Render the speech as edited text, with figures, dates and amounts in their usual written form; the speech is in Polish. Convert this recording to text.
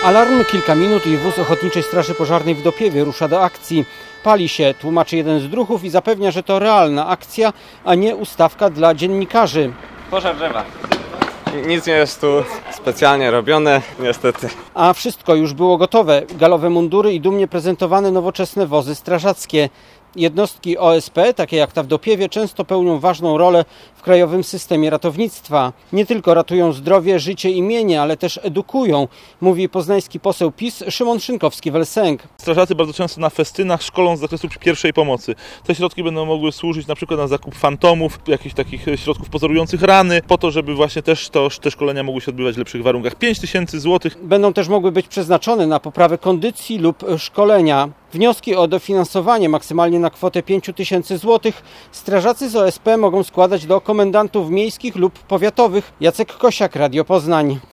Alarm, kilka minut i wóz Ochotniczej Straży Pożarnej w Dopiewie rusza do akcji. Pali się, tłumaczy jeden z druhów i zapewnia, że to realna akcja, a nie ustawka dla dziennikarzy. Pożar drzewa. Nic nie jest tu specjalnie robione, niestety. A wszystko już było gotowe. Galowe mundury i dumnie prezentowane nowoczesne wozy strażackie. Jednostki OSP, takie jak ta w Dopiewie, często pełnią ważną rolę w krajowym systemie ratownictwa. Nie tylko ratują zdrowie, życie i mienie, ale też edukują, mówi poznański poseł PiS Szymon Szynkowski-Welsenk. Strażacy bardzo często na festynach szkolą z zakresu pierwszej pomocy. Te środki będą mogły służyć na przykład na zakup fantomów, jakichś takich środków pozorujących rany, po to, żeby właśnie też te szkolenia mogły się odbywać w lepszych warunkach. 5000 zł. Będą też mogły być przeznaczone na poprawę kondycji lub szkolenia. Wnioski o dofinansowanie maksymalnie na kwotę 5000 zł strażacy z OSP mogą składać do komendantów miejskich lub powiatowych. Jacek Kosiak, Radio Poznań.